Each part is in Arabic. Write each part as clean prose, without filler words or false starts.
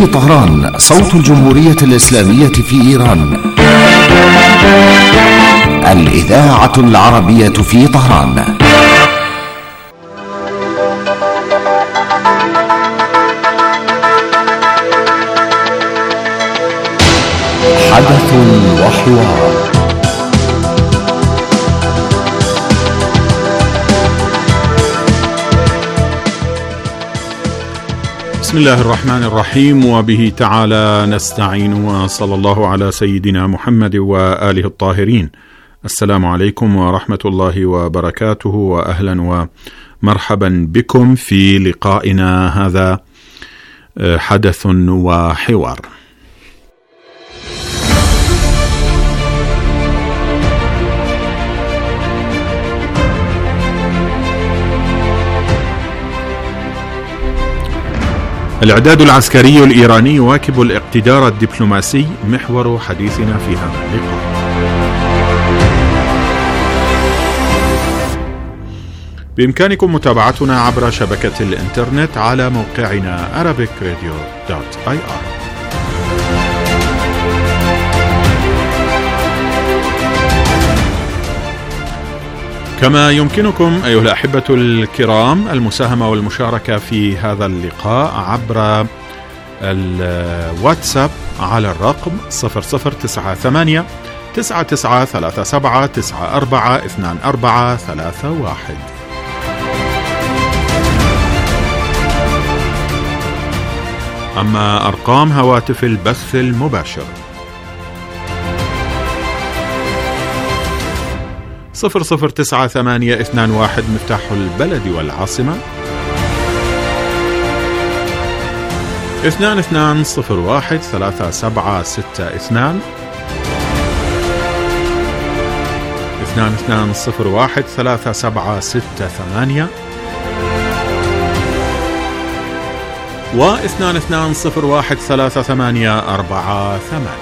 في طهران صوت الجمهورية الإسلامية في إيران. الإذاعة العربية في طهران. حدث وحوار. بسم الله الرحمن الرحيم، وبه تعالى نستعين، وصلى الله على سيدنا محمد وآله الطاهرين. السلام عليكم ورحمة الله وبركاته، وأهلا ومرحبا بكم في لقائنا هذا حدث وحوار. الإعداد العسكري الإيراني يواكب الاقتدار الدبلوماسي، محور حديثنا في هذا اللقاء. بإمكانكم متابعتنا عبر شبكة الإنترنت على موقعنا arabicradio.ir. كما يمكنكم أيها الأحبة الكرام المساهمة والمشاركة في هذا اللقاء عبر الواتساب على الرقم 0098 9937 94 24 31. أما أرقام هواتف البث المباشر 009821 مفتاح البلد والعاصمة، 2201 3762 2201 3768 و 2201 3848.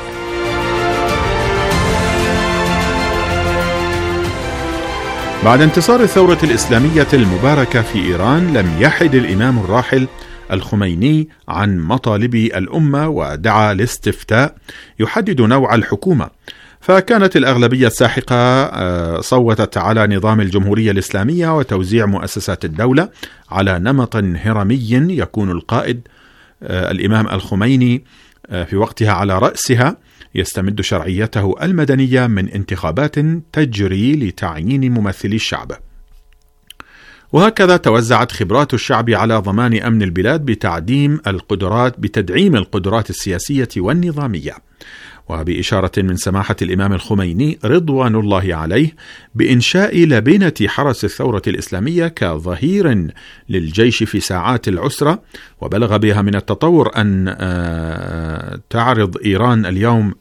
بعد انتصار الثورة الإسلامية المباركة في إيران، لم يحد الإمام الراحل الخميني عن مطالب الأمة ودعا لاستفتاء يحدد نوع الحكومة، فكانت الأغلبية الساحقة صوتت على نظام الجمهورية الإسلامية وتوزيع مؤسسات الدولة على نمط هرمي يكون القائد الإمام الخميني في وقتها على رأسها، يستمد شرعيته المدنية من انتخابات تجري لتعيين ممثلي الشعب. وهكذا توزعت خبرات الشعب على ضمان أمن البلاد بتدعيم القدرات السياسية والنظامية، وبإشارة من سماحة الإمام الخميني رضوان الله عليه بإنشاء لبنة حرس الثورة الإسلامية كظهير للجيش في ساعات العسرة. وبلغ بها من التطور أن تعرض إيران اليوم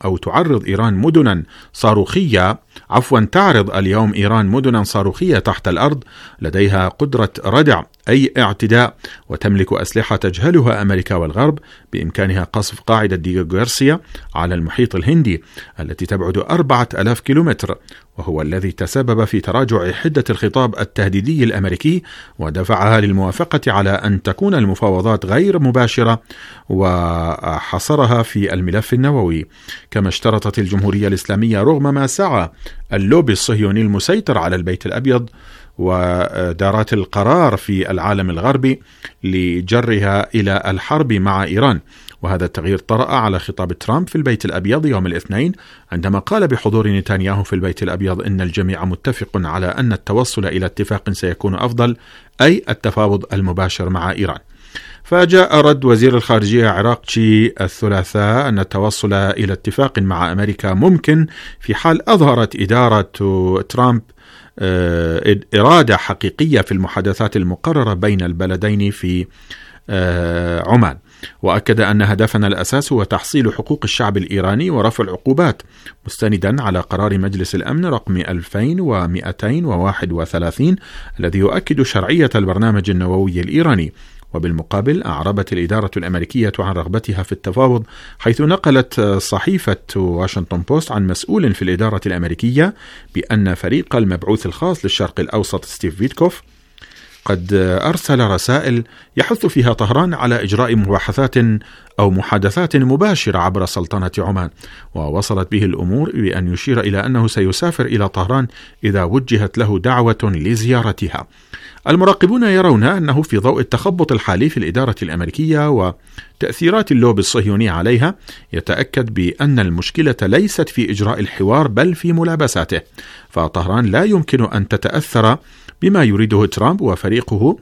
مدنا صاروخية تحت الأرض لديها قدرة ردع أي اعتداء، وتملك أسلحة تجهلها أمريكا والغرب، بإمكانها قصف قاعدة ديغو غارسيا على المحيط الهندي التي تبعد 4000 كيلومتر، وهو الذي تسبب في تراجع حدة الخطاب التهديدي الأمريكي ودفعها للموافقة على أن تكون المفاوضات غير مباشرة، وحصرها في الملف النووي. كما اشترطت الجمهورية الإسلامية رغم ما سعى اللوبي الصهيوني المسيطر على البيت الأبيض ودارات القرار في العالم الغربي لجرها إلى الحرب مع إيران. وهذا التغيير طرأ على خطاب ترامب في البيت الأبيض يوم الاثنين، عندما قال بحضور نتنياهو في البيت الأبيض إن الجميع متفق على أن التوصل إلى اتفاق سيكون أفضل، أي التفاوض المباشر مع إيران. فجاء رد وزير الخارجية عراقتشي الثلاثاء أن التوصل إلى اتفاق مع أمريكا ممكن في حال أظهرت إدارة ترامب إرادة حقيقية في المحادثات المقررة بين البلدين في عمان. وأكد أن هدفنا الأساس هو تحصيل حقوق الشعب الإيراني ورفع العقوبات، مستندا على قرار مجلس الأمن رقم 2231 الذي يؤكد شرعية البرنامج النووي الإيراني. وبالمقابل أعربت الإدارة الأمريكية عن رغبتها في التفاوض، حيث نقلت صحيفة واشنطن بوست عن مسؤول في الإدارة الأمريكية بأن فريق المبعوث الخاص للشرق الأوسط ستيف فيتكوف قد أرسل رسائل يحث فيها طهران على إجراء مباحثات أو محادثات مباشرة عبر سلطنة عمان، ووصلت به الأمور بأن يشير إلى أنه سيسافر إلى طهران إذا وجهت له دعوة لزيارتها. المراقبون يرون أنه في ضوء التخبط الحالي في الإدارة الأمريكية وتأثيرات اللوبي الصهيوني عليها، يتأكد بأن المشكلة ليست في إجراء الحوار بل في ملابساته، فطهران لا يمكن أن تتأثر بما يريده ترامب وفريقه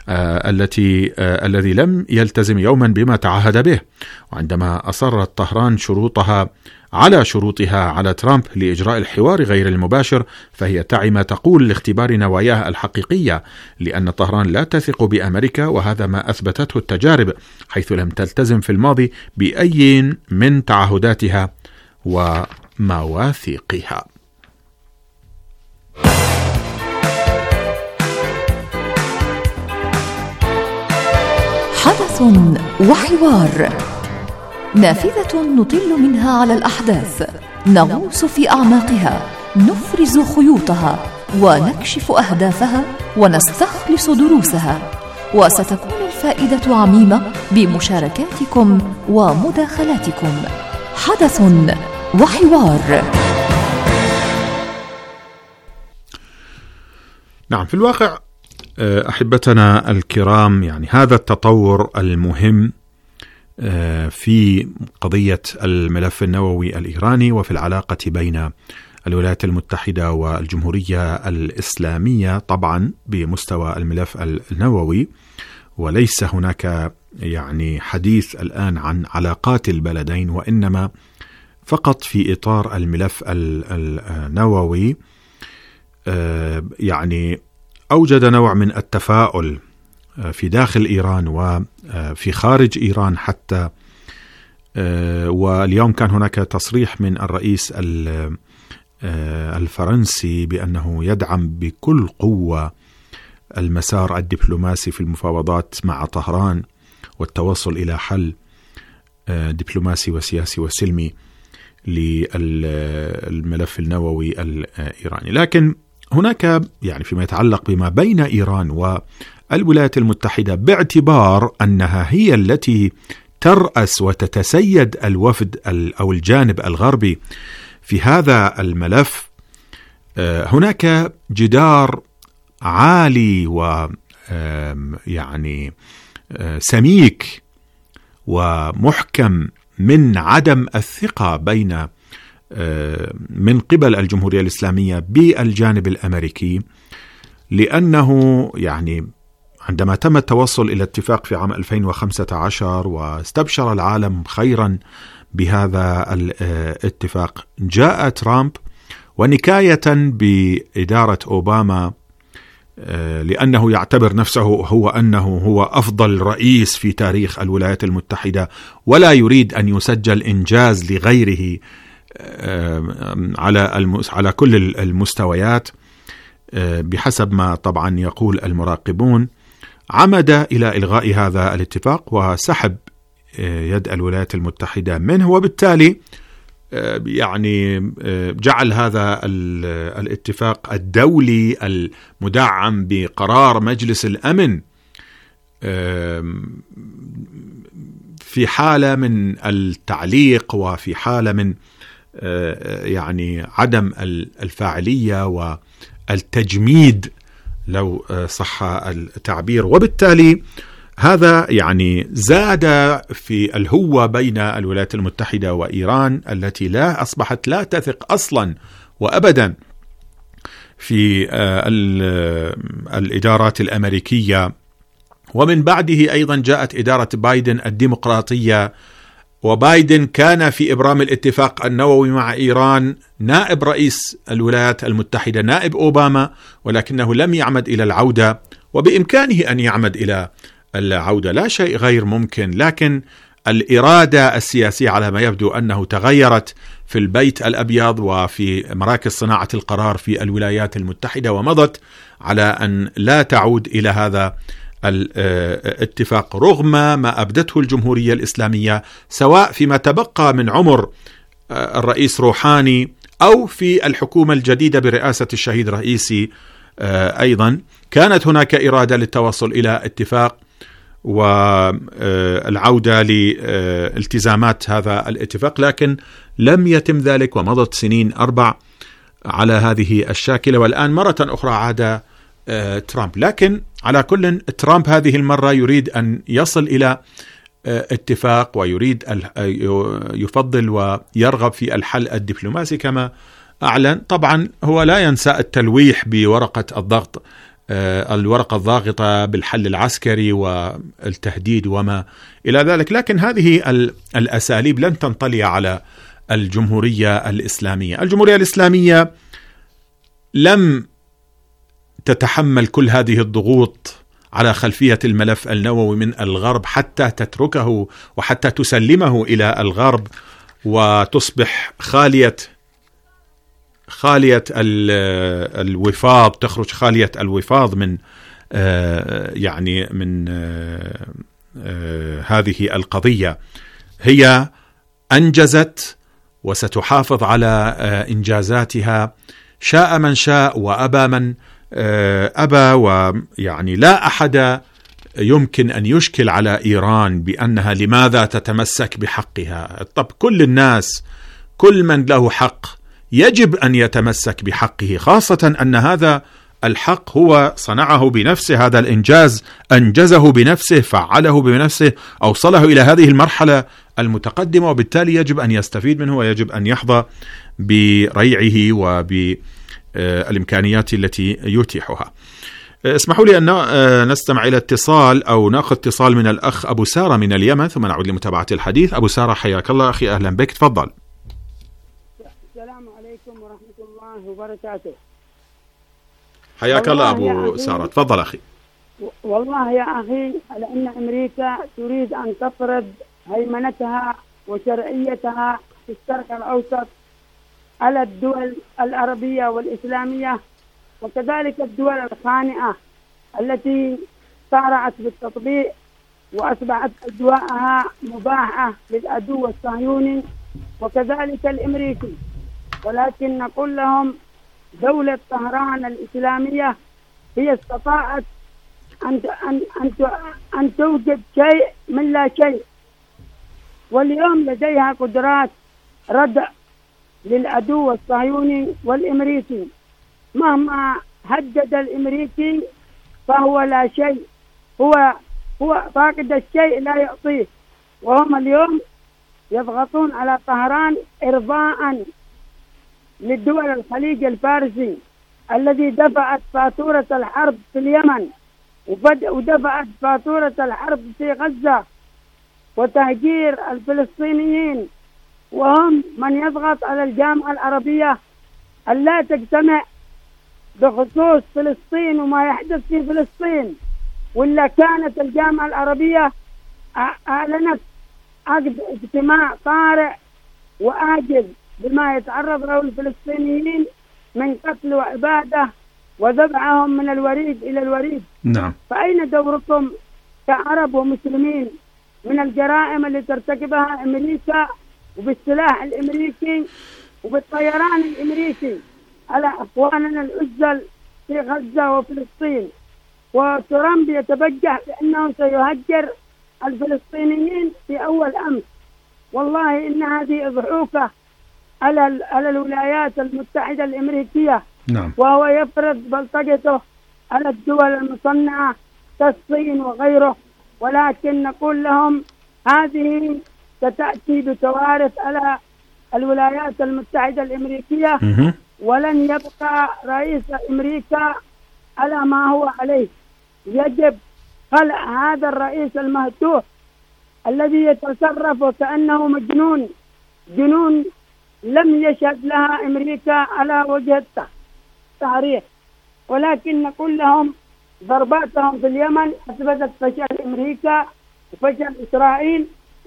الذي لم يلتزم يوما بما تعهد به. وعندما أصرت طهران على شروطها على ترامب لإجراء الحوار غير المباشر، فهي تعي ما تقول لاختبار نواياها الحقيقية، لأن طهران لا تثق بأمريكا، وهذا ما أثبتته التجارب، حيث لم تلتزم في الماضي بأي من تعهداتها ومواثيقها. حدث وحوار، نافذة نطل منها على الأحداث، نغوص في أعماقها، نفرز خيوطها ونكشف أهدافها ونستخلص دروسها، وستكون الفائدة عميمة بمشاركاتكم ومداخلاتكم. حدث وحوار. نعم، في الواقع أحبتنا الكرام، يعني هذا التطور المهم في قضية الملف النووي الإيراني وفي العلاقة بين الولايات المتحدة والجمهورية الإسلامية، طبعا بمستوى الملف النووي، وليس هناك يعني حديث الآن عن علاقات البلدين، وإنما فقط في إطار الملف النووي. يعني أوجد نوع من التفاؤل في داخل إيران وفي خارج إيران حتى، واليوم كان هناك تصريح من الرئيس الفرنسي بأنه يدعم بكل قوة المسار الدبلوماسي في المفاوضات مع طهران والتوصل إلى حل دبلوماسي وسياسي وسلمي للملف النووي الإيراني. لكن هناك يعني فيما يتعلق بما بين إيران والولايات المتحدة، باعتبار أنها هي التي ترأس وتتسيد الوفد أو الجانب الغربي في هذا الملف، هناك جدار عالي ويعني سميك ومحكم من عدم الثقة من قبل الجمهورية الإسلامية بالجانب الأمريكي، لأنه يعني عندما تم التوصل إلى اتفاق في عام 2015 واستبشر العالم خيرا بهذا الاتفاق، جاء ترامب ونكاية بإدارة أوباما، لأنه يعتبر نفسه هو أفضل رئيس في تاريخ الولايات المتحدة، ولا يريد أن يسجل إنجاز لغيره على كل المستويات بحسب ما طبعا يقول المراقبون. عمد إلى إلغاء هذا الاتفاق وسحب يد الولايات المتحدة منه، وبالتالي يعني جعل هذا الاتفاق الدولي المدعم بقرار مجلس الأمن في حالة من التعليق وفي حالة من يعني عدم الفاعلية والتجميد لو صح التعبير. وبالتالي هذا يعني زاد في الهوة بين الولايات المتحدة وإيران التي أصبحت لا تثق أصلا وأبدا في الإدارات الأمريكية. ومن بعده أيضا جاءت إدارة بايدن الديمقراطية، وبايدن كان في إبرام الاتفاق النووي مع إيران نائب رئيس الولايات المتحدة، نائب أوباما، ولكنه لم يعمد إلى العودة، وبإمكانه أن يعمد إلى العودة، لا شيء غير ممكن. لكن الإرادة السياسية على ما يبدو أنه تغيرت في البيت الأبيض وفي مراكز صناعة القرار في الولايات المتحدة، ومضت على أن لا تعود إلى هذا الاتفاق رغم ما أبدته الجمهورية الإسلامية، سواء فيما تبقى من عمر الرئيس روحاني أو في الحكومة الجديدة برئاسة الشهيد رئيسي أيضا كانت هناك إرادة للتوصل إلى اتفاق والعودة لالتزامات هذا الاتفاق، لكن لم يتم ذلك، ومضت سنين 4 على هذه الشاكلة، والآن مرة أخرى عاد ترامب. لكن على كل، ترامب هذه المرة يريد أن يصل إلى اتفاق، ويريد يفضل ويرغب في الحل الدبلوماسي كما أعلن. طبعا هو لا ينسى التلويح بورقة الضغط، الورقة الضاغطة بالحل العسكري والتهديد وما إلى ذلك، لكن هذه الأساليب لن تنطلي على الجمهورية الإسلامية. الجمهورية الإسلامية لم تتحمل كل هذه الضغوط على خلفية الملف النووي من الغرب حتى تتركه وحتى تسلمه إلى الغرب وتصبح خالية الوفاض، تخرج خالية الوفاض من هذه القضية. هي أنجزت وستحافظ على إنجازاتها، شاء من شاء وأبى من أبى، ويعني لا أحد يمكن أن يشكل على إيران بأنها لماذا تتمسك بحقها. طب كل الناس، كل من له حق يجب أن يتمسك بحقه، خاصة أن هذا الحق هو صنعه بنفسه، هذا الإنجاز أنجزه بنفسه، فعله بنفسه، أوصله إلى هذه المرحلة المتقدمة، وبالتالي يجب أن يستفيد منه ويجب أن يحظى بريعه وبالإمكانيات التي يتيحها. اسمحوا لي أن نستمع إلى اتصال أو نأخذ اتصال من الأخ أبو سارة من اليمن، ثم نعود لمتابعة الحديث. أبو سارة حياك الله أخي، أهلا بك، تفضل. السلام عليكم ورحمة الله وبركاته. حياك الله أبو سارة، تفضل أخي. والله يا أخي، على أن أمريكا تريد أن تفرض هيمنتها وشرعيتها في الشرق الأوسط على الدول العربية والإسلامية، وكذلك الدول الخانئة التي سارعت بالتطبيع وأصبحت أجواءها مباحة للعدو الصهيوني وكذلك الأمريكي. ولكن نقول لهم دولة طهران الإسلامية هي استطاعت أن توجد شيء من لا شيء، واليوم لديها قدرات ردع للعدو الصهيوني والأمريكي. مهما هدد الأمريكي فهو لا شيء، هو فاقد الشيء لا يعطيه. وهم اليوم يضغطون على طهران إرضاء للدول الخليج الفارسي الذي دفعت فاتورة الحرب في اليمن ودفعت فاتورة الحرب في غزة وتهجير الفلسطينيين، وهم من يضغط على الجامعة العربية أن لا تجتمع بخصوص فلسطين وما يحدث في فلسطين، ولا كانت الجامعة العربية أعلنت عقد اجتماع طارئ وآجل بما يتعرض له الفلسطينيين من قتل وإبادة وذبحهم من الوريد إلى الوريد. نعم. فأين دوركم كعرب ومسلمين من الجرائم اللي ترتكبها أمريكا وبالسلاح الأمريكي وبالطيران الأمريكي على أخواننا العزل في غزة وفلسطين؟ وترامب يتبجح بأنه سيهجر الفلسطينيين في أول أمس. والله إن هذه ضحوكة على الولايات المتحدة الأمريكية. نعم. وهو يفرض بلطجته على الدول المصنعة كالصين وغيره. ولكن نقول لهم هذه ستأتي بكوارث على الولايات المتحدة الأمريكية، ولن يبقى رئيس أمريكا على ما هو عليه. يجب خلع هذا الرئيس المهتوح الذي يتصرف وكأنه مجنون، جنون لم يشهد لها أمريكا على وجه التاريخ. ولكن نقول لهم ضرباتهم في اليمن أثبتت فشل أمريكا وفشل إسرائيل،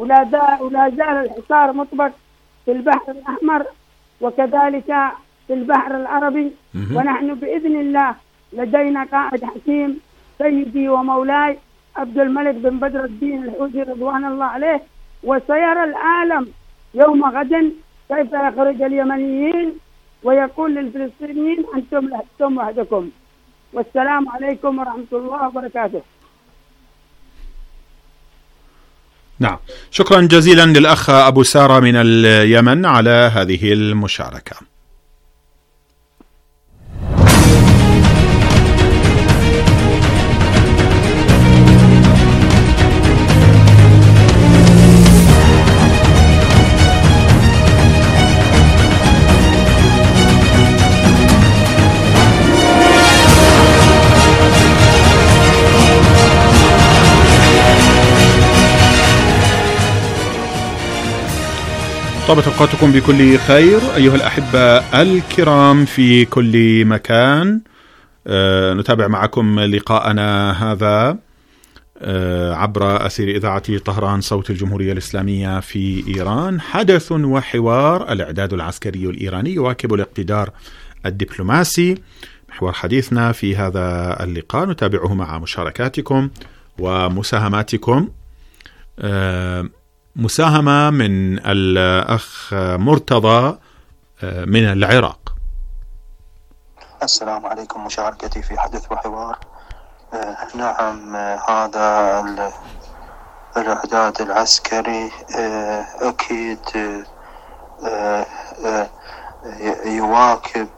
ولا زال الحصار مطبق في البحر الأحمر وكذلك في البحر العربي. ونحن بإذن الله لدينا قائد حكيم سيدي ومولاي عبد الملك بن بدر الدين الحوثي رضوان الله عليه، وسيرى العالم يوم غد كيف يخرج اليمنيين ويقول للفلسطينيين أنتم وحدكم. والسلام عليكم ورحمة الله وبركاته. نعم، شكرا جزيلا للأخ أبو سارة من اليمن على هذه المشاركة. طابت أوقاتكم بكل خير أيها الأحبة الكرام في كل مكان. نتابع معكم لقاءنا هذا عبر أثير إذاعة طهران صوت الجمهورية الإسلامية في إيران. حدث وحوار، الإعداد العسكري الإيراني يواكب الاقتدار الدبلوماسي. محور حديثنا في هذا اللقاء نتابعه مع مشاركاتكم ومساهماتكم. مساهمة من الأخ مرتضى من العراق. السلام عليكم، مشاركتي في حدث وحوار. نعم، هذا الإعداد العسكري أكيد يواكب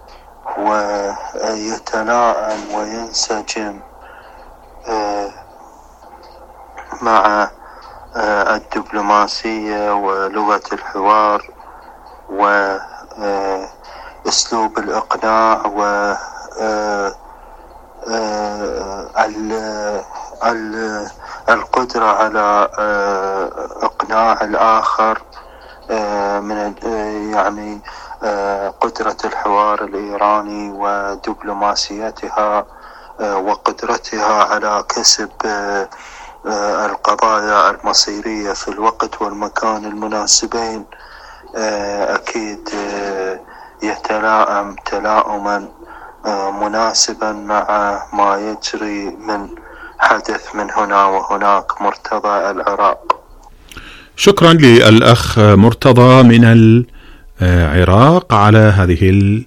ويتلائم وينسجم مع الدبلوماسية ولغة الحوار وأسلوب الإقناع والقدرة على إقناع الآخر، من يعني قدرة الحوار الإيراني ودبلوماسيتها وقدرتها على كسب القضايا المصيرية في الوقت والمكان المناسبين. أكيد يتلائم تلاؤما مناسبا مع ما يجري من حدث من هنا وهناك. مرتضى، العراق. شكرا للأخ مرتضى من العراق على هذه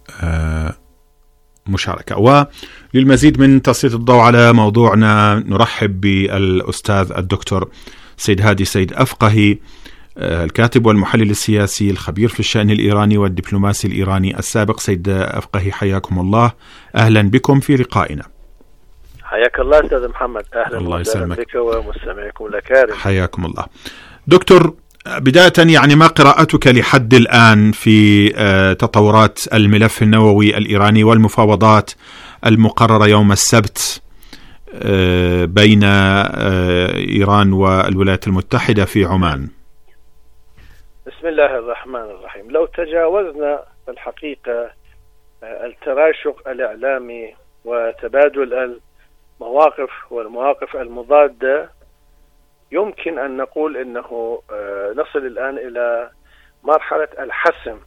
المشاركة. وللمزيد من تسليط الضوء على موضوعنا نرحب بالأستاذ الدكتور سيد هادي سيد أفقهي، الكاتب والمحلل السياسي الخبير في الشأن الإيراني والدبلوماسي الإيراني السابق. سيد أفقهي، حياكم الله، أهلا بكم في لقائنا. حياك الله أستاذ محمد، أهلا الله يسلمك بك ومستمعكم الأكارم. حياكم الله. دكتور، بداية يعني ما قراءتك لحد الآن في تطورات الملف النووي الإيراني والمفاوضات المقررة يوم السبت بين إيران والولايات المتحدة في عمان؟ بسم الله الرحمن الرحيم. لو تجاوزنا الحقيقة التراشق الإعلامي وتبادل المواقف والمواقف المضادة، يمكن أن نقول أنه نصل الآن إلى مرحلة الحسم.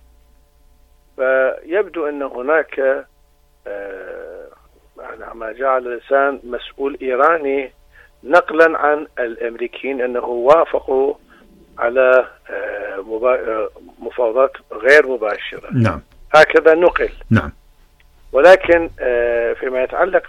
فيبدو أن هناك ما جعل لسان مسؤول إيراني نقلا عن الأمريكيين أنه وافقوا على مفاوضات غير مباشرة. نعم، هكذا نقل. نعم. ولكن فيما يتعلق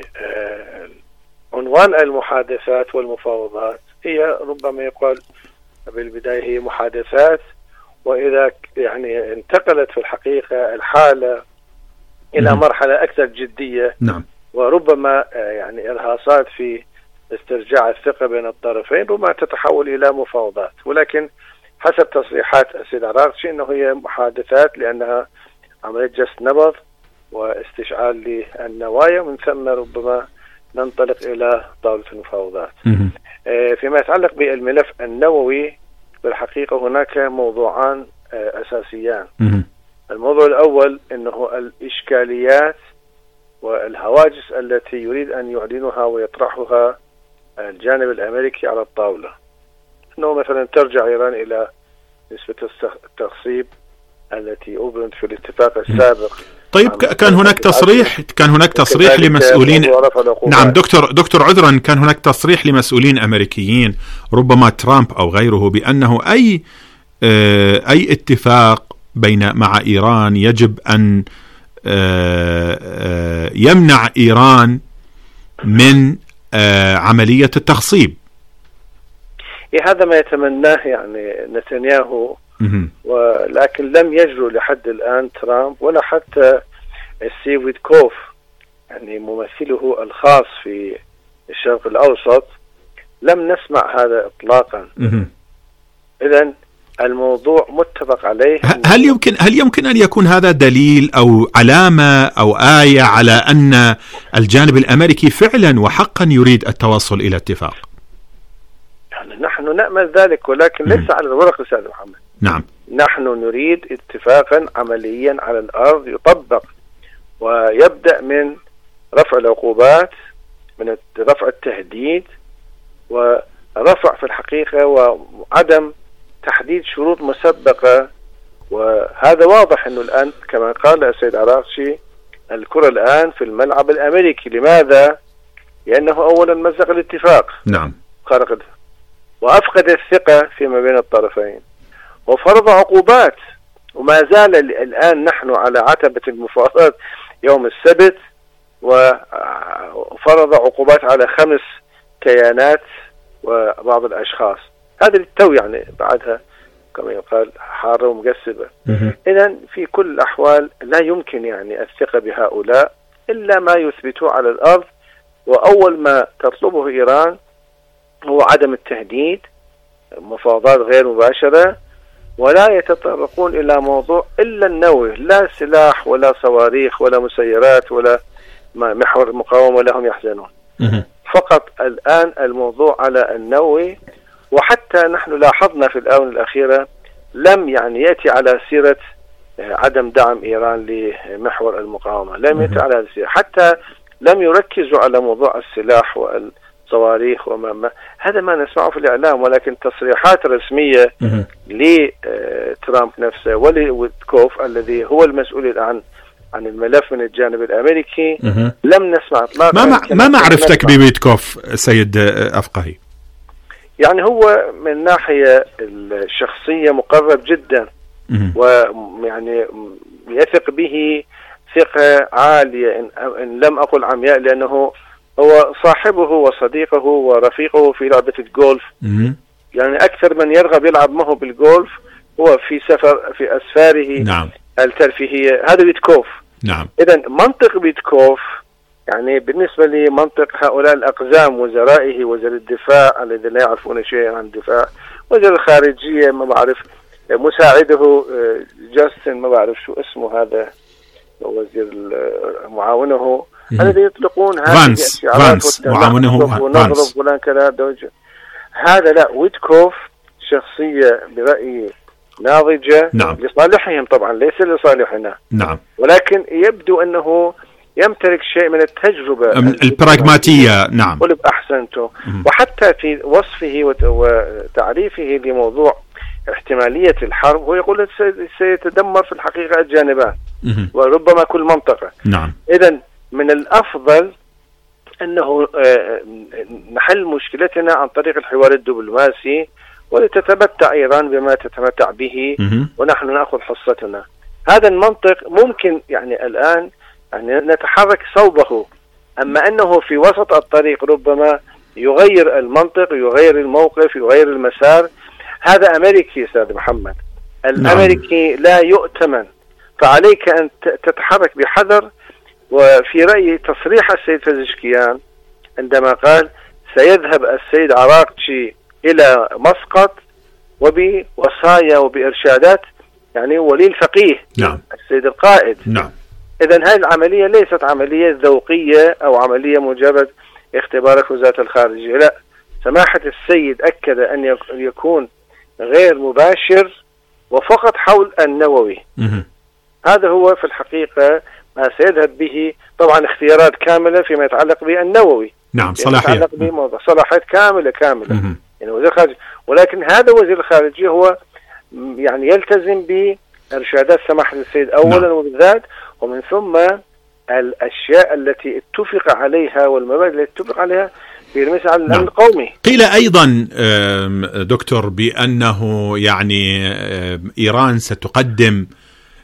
بعنوان المحادثات والمفاوضات، هي ربما يقال بالبداية هي محادثات، وإذا يعني انتقلت في الحقيقة الحالة إلى مرحلة أكثر جدية، نعم، وربما يعني إرهاصات في استرجاع الثقة بين الطرفين، ربما تتحول إلى مفاوضات. ولكن حسب تصريحات السيد عراقشي أنه هي محادثات، لأنها عملية جس نبض واستشعال للنوايا، ومن ثم ربما ننطلق إلى طاولة المفاوضات. فيما يتعلق بالملف النووي، بالحقيقة هناك موضوعان أساسيان. الموضوع الأول أنه الإشكاليات والهواجس التي يريد أن يعلنها ويطرحها الجانب الأمريكي على الطاولة، أنه مثلا ترجع إيران إلى نسبة التخصيب التي أبرمت في الاتفاق السابق. طيب، كان هناك تصريح لمسؤولين. نعم دكتور عذرا، كان هناك تصريح لمسؤولين أمريكيين، ربما ترامب أو غيره، بأنه أي اتفاق مع إيران يجب أن يمنع إيران من عملية التخصيب. هذا ما يتمناه يعني نتنياهو، ولكن لم يجرؤ لحد الآن ترامب ولا حتى ستيف ويتكوف يعني ممثله الخاص في الشرق الأوسط، لم نسمع هذا إطلاقا. إذن الموضوع متفق عليه. هل يمكن أن يكون هذا دليل أو علامة أو آية على أن الجانب الأمريكي فعلا وحقا يريد التوصل إلى اتفاق؟ يعني نحن نأمل ذلك، ولكن ليس على الورق أستاذ محمد. نعم. نحن نريد اتفاقا عمليا على الأرض يطبق، ويبدأ من رفع العقوبات، من رفع التهديد، ورفع في الحقيقة وعدم تحديد شروط مسبقة. وهذا واضح أنه الآن كما قال السيد عراقشي الكرة الآن في الملعب الأمريكي. لماذا؟ لأنه أولا مزق الاتفاق، نعم، وأفقد الثقة فيما بين الطرفين، وفرض عقوبات، وما زال الآن نحن على عتبة المفاوضات يوم السبت، وفرض عقوبات على 5 كيانات وبعض الأشخاص. هذا للتو يعني بعدها كما يقال حارة ومقسبة. إذن في كل الأحوال لا يمكن يعني الثقة بهؤلاء إلا ما يثبتوه على الأرض، وأول ما تطلبه إيران هو عدم التهديد، مفاوضات غير مباشرة، ولا يتطرقون إلى موضوع إلا النووي، لا سلاح ولا صواريخ ولا مسيرات ولا محور المقاومة ولا هم يحزنون. فقط الآن الموضوع على النووي. وحتى نحن لاحظنا في الآونة الأخيرة لم يعني يأتي على سيرة عدم دعم إيران لمحور المقاومة، لم يأتي على سيرة، حتى لم يركزوا على موضوع السلاح والصواريخ هذا ما نسمعه في الإعلام، ولكن تصريحات رسمية لترامب نفسه ولويتكوف الذي هو المسؤول الآن عن الملف من الجانب الأمريكي لم نسمع إطلاقا. ما معرفتك بويتكوف سيد أفقهي؟ يعني هو من ناحية الشخصية مقرب جدا، ويعني يثق به ثقة عالية إن لم أقل عمياء، لأنه هو صاحبه وصديقه ورفيقه في لعبة الجولف. يعني أكثر من يرغب يلعب معه بالجولف هو في أسفاره نعم. الترفيهية. هذا ويتكوف. نعم. إذن منطق ويتكوف يعني بالنسبة لمنطق هؤلاء الأقزام، وزرائه، وزير الدفاع الذي لا يعرفون شيئا عن الدفاع، وزير الخارجية ما بعرف، مساعده جاستن ما بعرف شو اسمه هذا، وزير معاونه الذي يطلقون هذه فانس معاونه ونضرب فلان كذا. هذا لا، ويتكوف شخصية برأيي ناضجة. نعم. لصالحهم طبعا ليس لصالحنا. نعم. ولكن يبدو أنه يمتلك شيء من التجربة البراغماتية. نعم. أحسنته. وحتى في وصفه وتعريفه لموضوع احتمالية الحرب هو يقول سيتدمر في الحقيقة الجانبان وربما كل منطقة. نعم. إذن من الأفضل أنه نحل مشكلتنا عن طريق الحوار الدبلوماسي، ولتتمتع إيران بما تتمتع به ونحن نأخذ حصتنا. هذا المنطق ممكن يعني الآن يعني نتحرك صوبه، أما أنه في وسط الطريق ربما يغير المنطق، يغير الموقف، يغير المسار. هذا أمريكي أستاذ محمد، الأمريكي لا يؤتمن، فعليك أن تتحرك بحذر. وفي رأيي تصريح السيد فزشكيان عندما قال سيذهب السيد عراقشي إلى مسقط وبوصايا وبإرشادات يعني ولي الفقيه. نعم. السيد القائد. نعم. إذن هذه العملية ليست عملية ذوقية أو عملية مجرد اختبارات وزارة الخارجية، لا، سماحة السيد أكد أن يكون غير مباشر وفقط حول النووي. هذا هو في الحقيقة ما سيذهب به. طبعا اختيارات كاملة فيما يتعلق بالنووي. نعم. صلاحية. صلاحيات كاملة يعني وزير الخارجية. ولكن هذا وزير الخارجية هو يعني يلتزم بإرشادات سماحة السيد أولا. نعم. وبالذات، ومن ثم الأشياء التي اتفق عليها والمبادئ التي اتفق عليها في المسألة على الأمن القومي. قيل أيضا دكتور بأنه يعني إيران ستقدم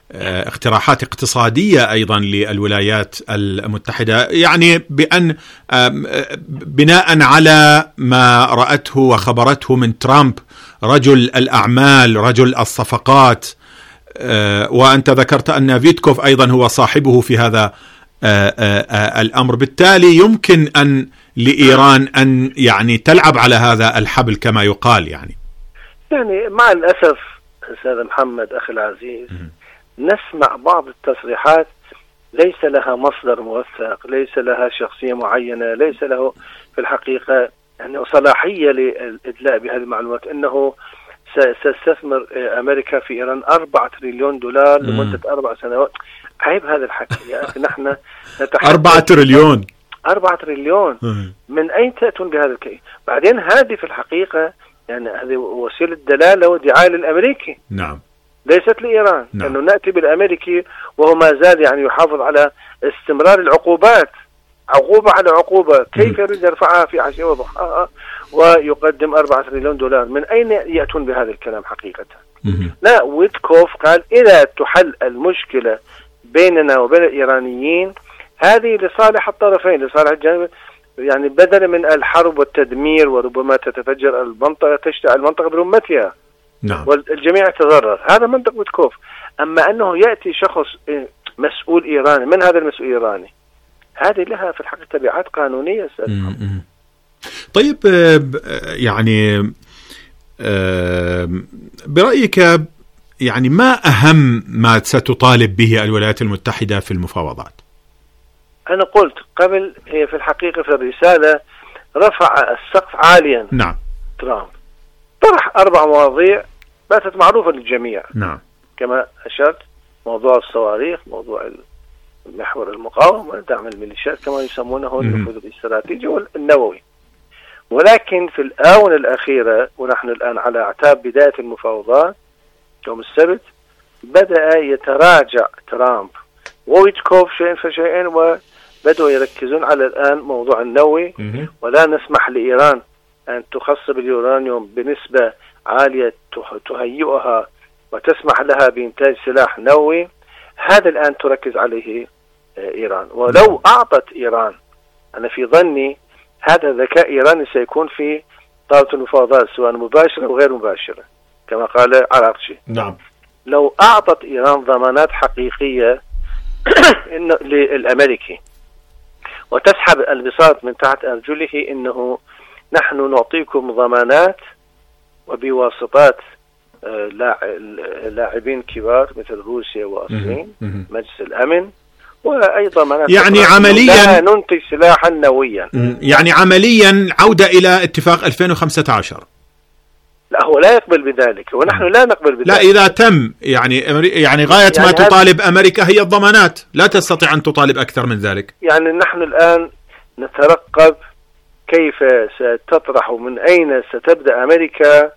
اقتراحات اقتصادية أيضا للولايات المتحدة، يعني بأن بناء على ما رأته وخبرته من ترامب رجل الأعمال رجل الصفقات، وأنت ذكرت أن فيتكوف أيضا هو صاحبه في هذا الأمر، بالتالي يمكن أن لإيران أن يعني تلعب على هذا الحبل كما يقال. يعني مع الأسف أستاذ محمد أخي العزيز نسمع بعض التصريحات ليس لها مصدر موثق، ليس لها شخصية معينة، ليس له في الحقيقة يعني صلاحية للإدلاء بهذه المعلومات أنه ستستثمر أمريكا في إيران 4 تريليون دولار لمدة 4 سنوات. عيب هذا الحكي يا أخي. نحن نتحدث 4 تريليون 4 تريليون من أين تأتون بهذا الكي؟ بعدين هذه في الحقيقة يعني هذه وسيلة دلالة ودعاية للأمريكي. نعم. ليست لإيران. نعم. لأنه نأتي بالأمريكي وهو ما زال يعني يحافظ على استمرار العقوبات، عقوبة على عقوبة. كيف يريد يرفعها في عشية وضحاها ويقدم 4 تريليون دولار؟ من أين يأتون بهذا الكلام حقيقة؟ لا، ويتكوف قال إذا تحل المشكلة بيننا وبين الإيرانيين هذه لصالح الطرفين، لصالح الجانب، يعني بدلا من الحرب والتدمير وربما تتفجر المنطقة، تشتعل المنطقة برمتها. نعم. والجميع يتضرر. هذا منطق ويتكوف. أما أنه يأتي شخص مسؤول إيراني، من هذا المسؤول الإيراني؟ هذه لها في الحقيقة تبعات قانونية. طيب، يعني برأيك يعني ما أهم ما ستطالب به الولايات المتحدة في المفاوضات؟ أنا قلت قبل، هي في الحقيقة في الرسالة رفع السقف عاليا. نعم. ترامب طرح 4 مواضيع باتت معروفة للجميع. نعم. كما أشرت، موضوع الصواريخ، موضوع محور المقاومة، دعم الميليشيات كما يسمونه، النفوذ الاستراتيجي والنووي. ولكن في الآونة الأخيرة، ونحن الآن على أعتاب بداية المفاوضات يوم السبت، بدأ يتراجع ترامب وويتكوف شيئا فشيئا، وبدأوا يركزون على الآن موضوع النووي. ولا نسمح لإيران أن تخصب اليورانيوم بنسبة عالية تهيئها وتسمح لها بإنتاج سلاح نووي. هذا الآن تركز عليه إيران. ولو أعطت إيران، أنا في ظني هذا ذكاء إيراني سيكون في طاولة المفاوضات سواء مباشرة أو غير مباشرة كما قال عراقشي. نعم. لو أعطت إيران ضمانات حقيقية للأمريكي وتسحب البساط من تحت أرجله، إنه نحن نعطيكم ضمانات وبواسطات لاعبين كبار مثل روسيا والصين، مجلس الأمن، وأيضا يعني عمليا ننتج سلاحا نوويا. يعني عمليا عودة إلى اتفاق 2015. لا، هو لا يقبل بذلك، ونحن لا نقبل بذلك. لا، إذا تم يعني غاية ما تطالب أمريكا هي الضمانات، لا تستطيع أن تطالب أكثر من ذلك. يعني نحن الآن نترقب كيف ستطرح ومن أين ستبدأ أمريكا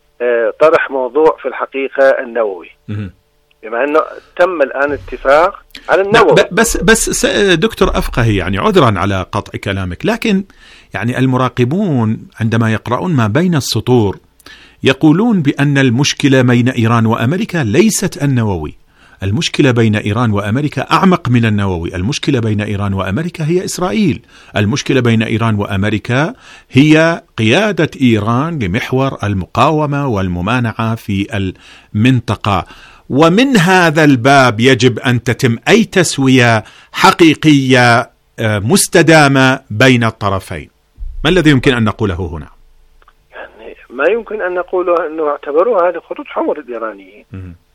طرح موضوع في الحقيقة النووي، بما أنه تم الآن اتفاق على النووي. بس دكتور أفقهي، يعني عذرا على قطع كلامك، لكن يعني المراقبون عندما يقرؤون ما بين السطور يقولون بأن المشكلة بين إيران وأمريكا ليست النووي. المشكلة بين إيران وأمريكا أعمق من النووي. المشكلة بين إيران وأمريكا هي إسرائيل. المشكلة بين إيران وأمريكا هي قيادة إيران لمحور المقاومة والممانعة في المنطقة. ومن هذا الباب يجب أن تتم أي تسوية حقيقية مستدامة بين الطرفين. ما الذي يمكن أن نقوله هنا؟ يعني ما يمكن أن نقوله أنه اعتبروها هذه خطوط حمر الإيرانيين.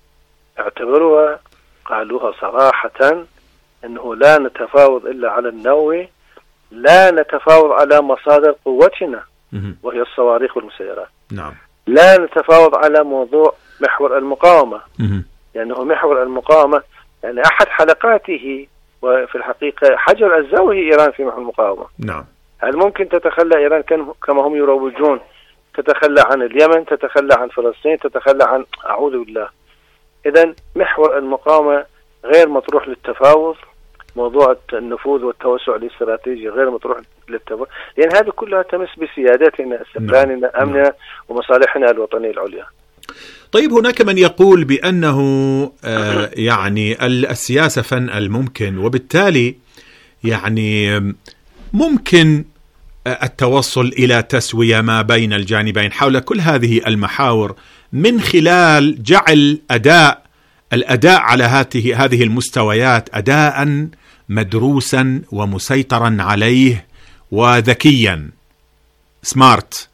اعتبروها، قالوها صراحة، أنه لا نتفاوض إلا على النووي، لا نتفاوض على مصادر قوتنا وهي الصواريخ والمسيرات. نعم. لا نتفاوض على موضوع محور المقاومة، لأنه محور المقاومة يعني أحد حلقاته وفي الحقيقة حجر الزاوية إيران في محور المقاومة. نعم. هل ممكن تتخلى إيران كما هم يروجون، تتخلى عن اليمن، تتخلى عن فلسطين، تتخلى عن أعوذ بالله؟ إذن محور المقاومة غير مطروح للتفاوض. موضوع النفوذ والتوسع الاستراتيجي غير مطروح للتفاوض، لأن هذه كلها تمس بسيادتنا، استقلالنا، أمننا ومصالحنا الوطنية العليا. طيب هناك من يقول بأنه يعني السياسة فن الممكن، وبالتالي يعني ممكن التوصل إلى تسوية ما بين الجانبين حول كل هذه المحاور من خلال جعل الأداء على هذه المستويات أداء مدروسا ومسيطرا عليه وذكيا سمارت.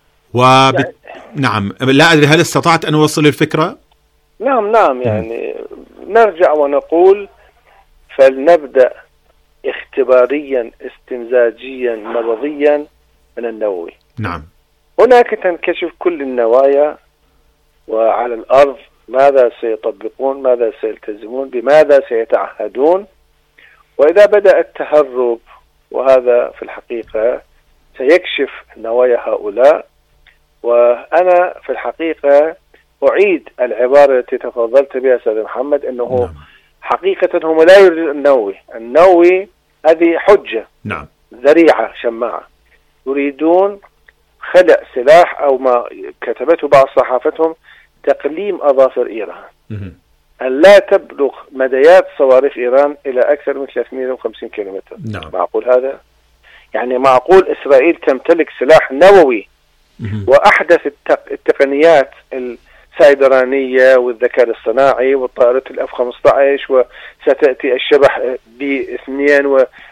نعم، لا أدري هل استطعت أن أوصل الفكرة؟ نعم يعني نرجع ونقول فلنبدأ اختباريا استمزاجيا مرضيا من النووي. نعم. هناك تنكشف كل النوايا، وعلى الأرض ماذا سيطبقون، ماذا سيلتزمون، بماذا سيتعهدون. وإذا بدأ التهرب، وهذا في الحقيقة سيكشف نوايا هؤلاء. وأنا في الحقيقة أعيد العبارة التي تفضلت بها أستاذ محمد، أنه حقيقة هم لا يريدون النووي هذه حجة، ذريعة شماعة، يريدون خلق سلاح أو ما كتبته بعض صحافتهم تقليم أظافر إيران، أن لا تبلغ مديات صواريخ إيران إلى أكثر من 350 كيلومتر. معقول هذا؟ يعني معقول إسرائيل تمتلك سلاح نووي وأحدث التقنيات السيبرانية والذكاء الصناعي والطائرات الF-15، وستأتي الشبح B-2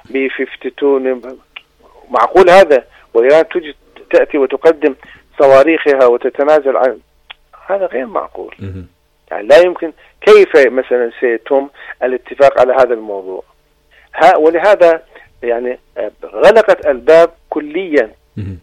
وB-52. معقول هذا؟ وإيران تأتي وتقدم صواريخها وتتنازل عن هذا؟ غير معقول. يعني لا يمكن. كيف مثلا سيتم الاتفاق على هذا الموضوع؟ ولهذا يعني غلقت الباب كليا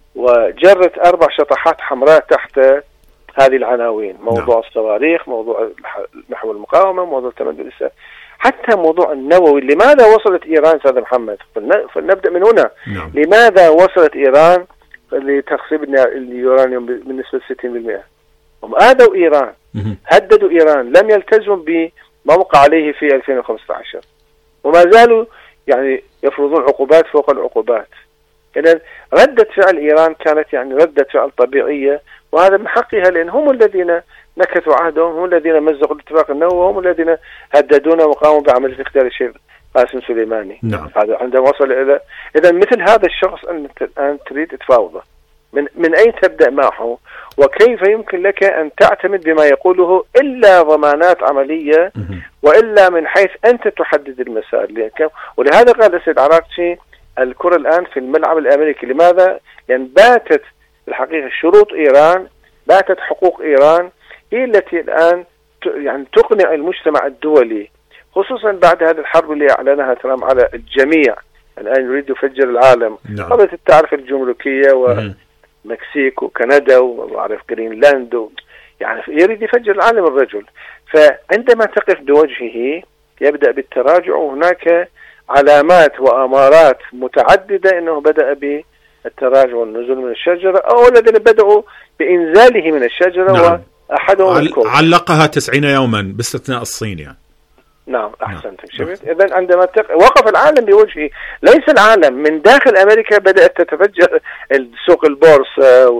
وجرت 4 شطحات حمراء تحت هذه العناوين: موضوع الصواريخ، موضوع محور المقاومة، موضوع التمدد الإسرائيلي، حتى موضوع النووي. لماذا وصلت إيران أستاذ محمد؟ فلنبدأ من هنا. لماذا وصلت إيران لتخصيب اليورانيوم بنسبة 60%؟ هم آذوا إيران، هددوا إيران، لم يلتزموا بما وقع عليه في 2015، وما زالوا يعني يفرضون عقوبات فوق العقوبات. إذن ردة فعل إيران كانت يعني ردة فعل طبيعية، وهذا من حقها، لأن هم الذين نكثوا عهدهم، هم الذين مزقوا الاتفاق النووي، هم الذين هددونا وقاموا بعملية اغتيال الشيخ قاسم سليماني. هذا عندما وصل إلى إذن مثل هذا الشخص أن تريد تفاوضه، من أين تبدأ معه؟ وكيف يمكن لك أن تعتمد بما يقوله إلا ضمانات عملية، وإلا من حيث أنت تحدد المسار؟ ولهذا قال السيد عراقشي الكرة الآن في الملعب الأمريكي. لماذا؟ لأن باتت الحقيقة شروط إيران، باتت حقوق إيران هي التي الآن يعني تقنع المجتمع الدولي، خصوصا بعد هذه الحرب اللي أعلنها ترامب على الجميع. الآن يريد يفجر العالم. قضية التعرفة الجمركية ومكسيك وكندا وعرف جرينلاند يعني يريد يفجر العالم الرجل. فعندما تقف بوجهه يبدأ بالتراجع، وهناك علامات وأمارات متعددة أنه بدأ بالتراجع والنزول من الشجرة، أو الذين بدأوا بإنزاله من الشجرة. وأحدهم علقها 90 يوما باستثناء الصين يعني. نعم أحسنت. إذن عندما وقف العالم بوجهه، ليس العالم من داخل أمريكا بدأت تتفجر سوق البورصة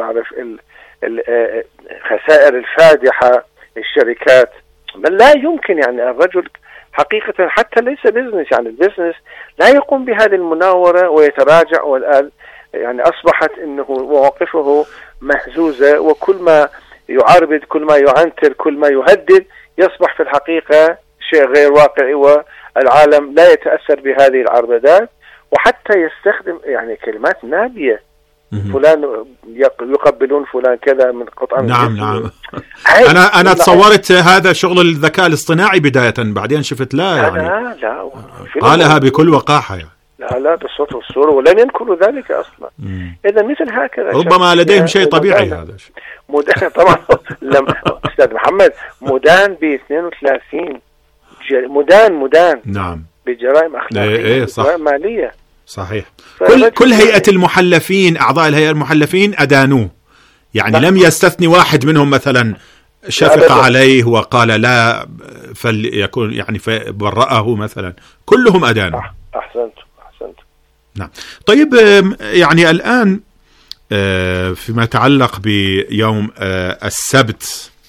الخسائر الفادحة، الشركات. بل لا يمكن يعني الرجل حقيقة حتى ليس بيزنس، يعني البيزنس لا يقوم بهذه المناورة ويتراجع. والآن يعني أصبحت أنه مواقفه مهزوزة، وكل ما يعربد، كل ما يعنتر، كل ما يهدد يصبح في الحقيقة شيء غير واقعي، والعالم لا يتأثر بهذه العربدات، وحتى يستخدم يعني كلمات نابية. فلان يقبلون فلان كذا من قطعة. نعم. أنا تصورت هذا شغل الذكاء الاصطناعي بداية، بعدين شفت لا يعني لا قالها بكل وقاحة يعني. لا بالصوت والصورة، ولم ينكروا ذلك أصلا. إذا مثل هكذا ربما لديهم شيء طبيعي هذا. مدان طبعا. أستاذ محمد مدان ب32 مدان نعم بجرائم أخلاقية، جرائم مالية. صحيح. كل هيئة المحلفين، أعضاء الهيئة المحلفين أدانوه، يعني لم يستثني واحد منهم مثلا شفق عليه وقال لا فليكون يعني فبرأه مثلا، كلهم أدانوا. أحسنت. نعم. طيب يعني الآن فيما يتعلق بيوم السبت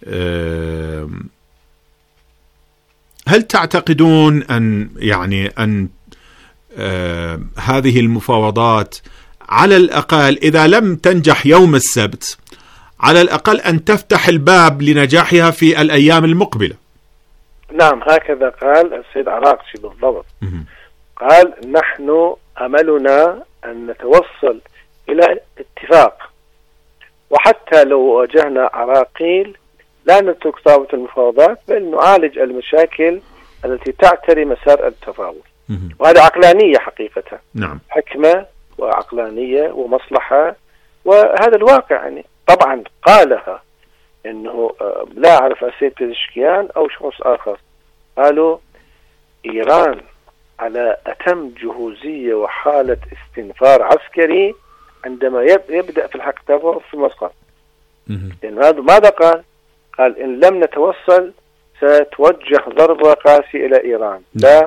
هل تعتقدون أن هذه المفاوضات على الأقل إذا لم تنجح يوم السبت على الأقل أن تفتح الباب لنجاحها في الأيام المقبلة؟ نعم، هكذا قال السيد عراقشي بالضبط. قال: نحن أملنا أن نتوصل إلى اتفاق، وحتى لو واجهنا عراقيل لا نترك طاولة المفاوضات، بل نعالج المشاكل التي تعتري مسار التفاوض. وهذا عقلانية حقيقة. نعم. حكمة وعقلانية ومصلحة، وهذا الواقع. يعني طبعا قالها انه لا اعرف السيد بيزشكيان او شخص اخر، قالوا ايران على اتم جهوزية وحالة استنفار عسكري عندما يبدأ في الحق تفاوض في مسقط. لأن هذا ماذا قال إن لم نتوصل ستوجه ضربة قاسية إلى إيران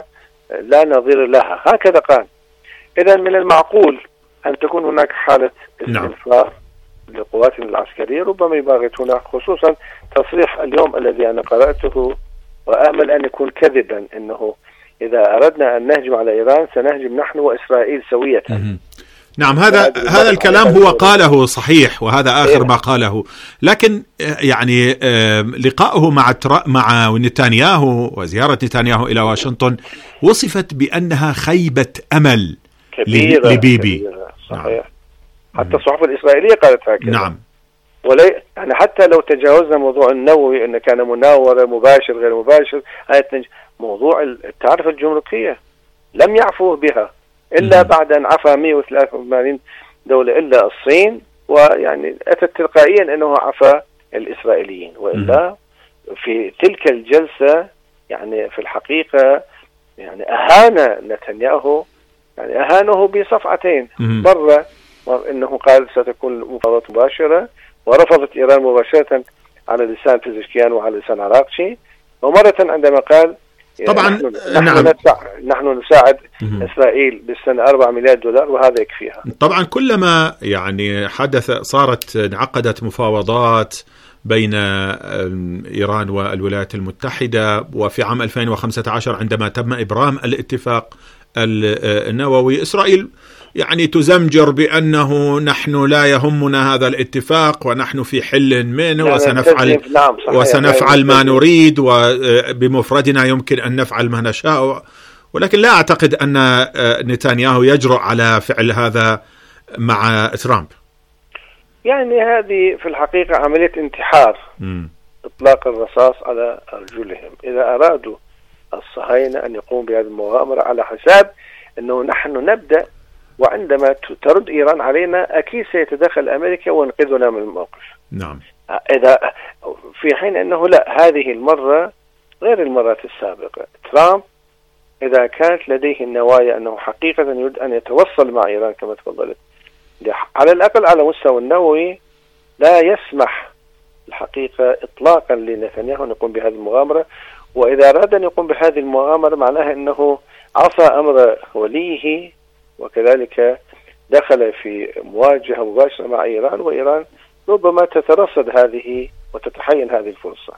لا نظير لها، هكذا قال. إذا من المعقول أن تكون هناك حالة استنفار لقواتنا العسكرية، ربما يباغتون، خصوصا تصريح اليوم الذي أنا قرأته وآمل أن يكون كذبا، أنه إذا أردنا أن نهجم على إيران سنهجم نحن وإسرائيل سوية. نعم، هذا الكلام هو قاله صحيح، وهذا آخر ما قاله. لكن يعني لقائه مع نتنياهو وزيارة نتنياهو إلى واشنطن وصفت بأنها خيبة أمل كبيرة لبيبي. كبيرة. صحيح. نعم. حتى الصحف الإسرائيلية قالت هكذا. نعم. يعني حتى لو تجاوزنا موضوع النووي أن كان مناورة مباشر غير مباشر، موضوع التعرفة الجمركية لم يعفوه بها إلا بعد أن عفى 183 دولة إلا الصين، ويعني أتت تلقائيا أنه عفى الإسرائيليين. وإلا في تلك الجلسة يعني في الحقيقة يعني أهان نتنياهو، يعني أهانه بصفعتين. مرة أنه قال ستكون مفاوضات مباشرة، ورفضت إيران مباشرة على لسان بيزشكيان وعلى لسان عراقشي. ومرة عندما قال طبعا نحن نساعد إسرائيل بالسنة 4 مليار دولار وهذا يكفيها. طبعا كلما يعني انعقدت مفاوضات بين إيران والولايات المتحدة، وفي عام 2015 عندما تم إبرام الاتفاق النووي، إسرائيل يعني تزمجر بأنه نحن لا يهمنا هذا الاتفاق ونحن في حل منه وسنفعل ما نريد وبمفردنا يمكن أن نفعل ما نشاء. ولكن لا أعتقد أن نتنياهو يجرؤ على فعل هذا مع ترامب. يعني هذه في الحقيقة عملية انتحار، إطلاق الرصاص على أرجلهم. إذا أرادوا الصهاينة أن يقوموا بهذه المغامرة على حساب أنه نحن نبدأ، وعندما ترد إيران علينا أكيد سيتدخل أمريكا وينقذنا من الموقف. نعم. إذا في حين أنه لا، هذه المرة غير المرات السابقة. ترامب إذا كانت لديه النوايا أنه حقيقة يريد أن يتوصل مع إيران كما تفضلت، على الأقل على مستوى النووي، لا يسمح الحقيقة إطلاقا لنتنياهو أن يقوم بهذه المغامرة. وإذا أراد أن يقوم بهذه المغامرة معناها أنه عصى أمر وليه، وكذلك دخل في مواجهة مباشرة مع إيران، وإيران ربما تترصد هذه وتتحين هذه الفرصة.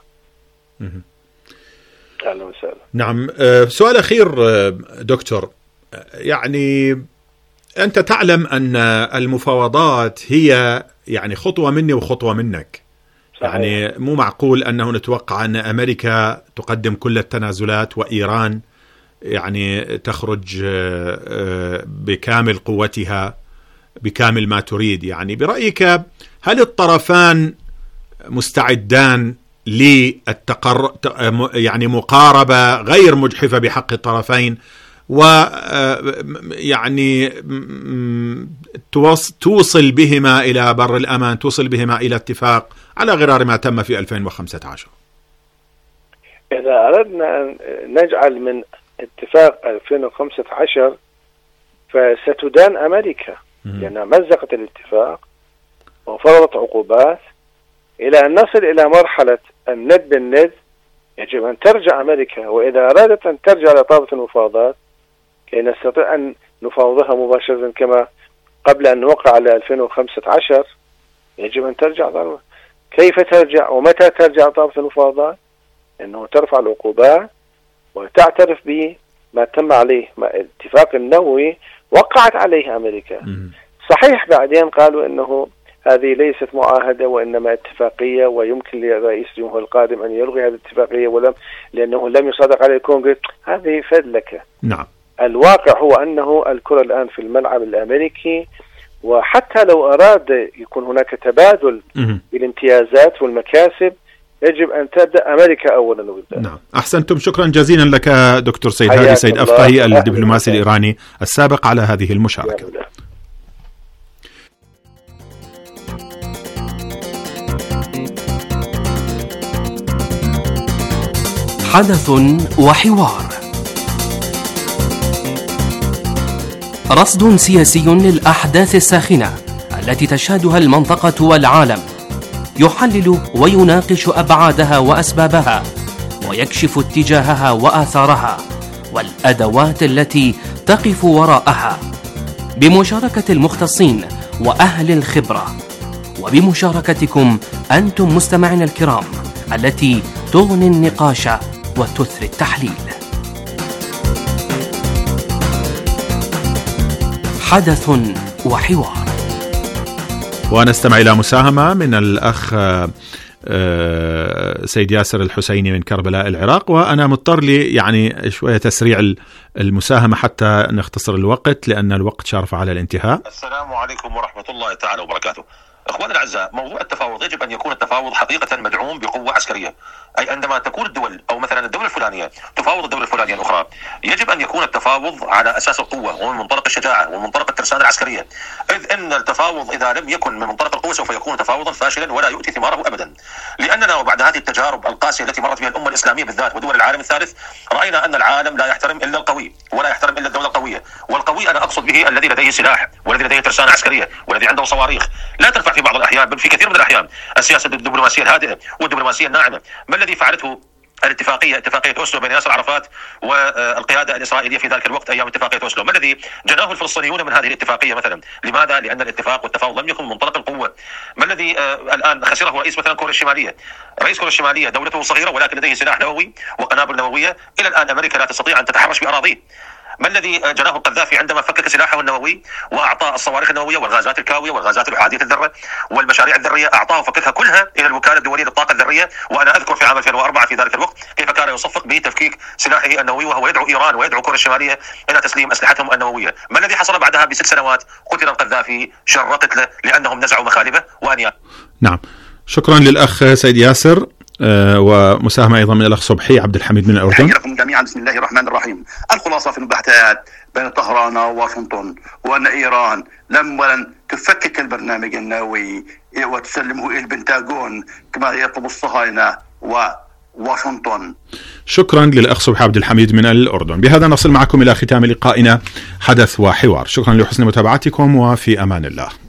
أهلا وسهلا. نعم. سؤال أخير دكتور، يعني أنت تعلم أن المفاوضات هي يعني خطوة مني وخطوة منك. صحيح. يعني مو معقول أنه نتوقع أن أمريكا تقدم كل التنازلات وإيران يعني تخرج بكامل قوتها بكامل ما تريد. يعني برأيك هل الطرفان مستعدان يعني مقاربة غير مجحفة بحق الطرفين، ويعني توصل بهما إلى بر الأمان، توصل بهما إلى اتفاق على غرار ما تم في 2015؟ إذا أردنا أن نجعل من اتفاق 2015 فستدان أمريكا، لأنها مزقت الاتفاق وفرضت عقوبات. إلى أن نصل إلى مرحلة الند بالند يجب أن ترجع أمريكا، وإذا أرادت أن ترجع إلى طاولة المفاوضات كي نستطيع أن نفاوضها مباشرة كما قبل أن نوقع على 2015 يجب أن ترجع كيف ترجع ومتى ترجع طاولة المفاوضات؟ أنه ترفع العقوبات وتعترف بما تم عليه، الاتفاق النووي وقعت عليه أمريكا. صحيح بعدين قالوا أنه هذه ليست معاهدة وإنما اتفاقية، ويمكن لرئيس الجمهورية القادم أن يلغي هذه الاتفاقية لأنه لم يصادق عليه الكونغرس. هذه فذلكة. نعم. الواقع هو أنه الكرة الآن في الملعب الأمريكي، وحتى لو أراد يكون هناك تبادل بالامتيازات والمكاسب يجب أن تبدأ أمريكا أولا وبالذات. نعم، أحسنتم. شكرا جزيلا لك دكتور سيد هادي سيد أفقهي الدبلوماسي الإيراني السابق على هذه المشاركة. حدث وحوار، رصد سياسي للأحداث الساخنة التي تشهدها المنطقة والعالم، يحلل ويناقش أبعادها وأسبابها، ويكشف اتجاهها وآثارها والأدوات التي تقف وراءها، بمشاركة المختصين وأهل الخبرة، وبمشاركتكم أنتم مستمعين الكرام التي تغني النقاش وتثري التحليل. حدث وحوار. ونستمع إلى مساهمة من الأخ سيد ياسر الحسيني من كربلاء العراق، وأنا مضطر لي يعني شوية تسريع المساهمة حتى نختصر الوقت لأن الوقت شارف على الانتهاء. السلام عليكم ورحمة الله تعالى وبركاته. أخواني الأعزاء، موضوع التفاوض يجب أن يكون التفاوض حقيقة مدعوم بقوة عسكرية، أي عندما تكون الدول أو مثلا الدولة الفلانية تفاوض الدولة الفلانية الأخرى يجب أن يكون التفاوض على أساس القوة ومن منطلق الشجاعة ومن منطلق الترسانة العسكرية، إذ أن التفاوض إذا لم يكن من منطلق القوة سوف يكون تفاوضا فاشلا ولا يؤتي ثماره أبدا. لأننا وبعد هذه التجارب القاسية التي مرت بها الأمة الإسلامية بالذات ودول العالم الثالث رأينا أن العالم لا يحترم إلا القوي ولا يحترم إلا الدولة القوية، والقوي أنا أقصد به الذي لديه سلاح والذي لديه ترسانة عسكرية والذي عنده صواريخ. لا تنفع في بعض الأحيان بل في كثير من الأحيان السياسة الدبلوماسية الهادئة والدبلوماسية الناعمة. ما الذي فعلته اتفاقية أوسلو بين ياسر عرفات والقيادة الإسرائيلية في ذلك الوقت أيام اتفاقية أوسلو؟ ما الذي جناه الفلسطينيون من هذه الاتفاقية مثلا؟ لماذا؟ لأن الاتفاق والتفاوض لم يكن من منطلق القوة. ما الذي الآن خسره رئيس مثلا كوريا الشمالية؟ رئيس كوريا الشمالية دولته صغيرة ولكن لديه سلاح نووي وقنابل نووية، إلى الآن أمريكا لا تستطيع أن تتحرش بأراضيه. ما الذي جناه القذافي عندما فكك سلاحه النووي وأعطى الصواريخ النووية والغازات الكاوية والغازات الأحادية الذرة والمشاريع الذرية، أعطاه وفككها كلها إلى الوكالة الدولية للطاقة الذرية. وأنا أذكر في عام 2004 في ذلك الوقت كيف كان يصفق بتفكيك سلاحه النووي وهو يدعو إيران ويدعو كوريا الشمالية إلى تسليم أسلحتهم النووية. ما الذي حصل بعدها ب6 سنوات؟ قتل القذافي شر قتله لأنهم نزعوا مخالبه وأنياب. نعم، شكرا للأخ سيد ياسر. ومساهمة أيضا من الأخ صبحي عبد الحميد من الأردن. لكم جميعا، بسم الله الرحمن الرحيم. الخلاصة في المباحثات بين طهران وواشنطن وأن إيران ولن تفكك البرنامج النووي وتسلمه إلى البنتاغون كما يطلب الصهاينة وواشنطن. شكرا للأخ صبحي عبد الحميد من الأردن. بهذا نصل معكم إلى ختام لقائنا حدث وحوار. شكرا لحسن متابعتكم وفي أمان الله.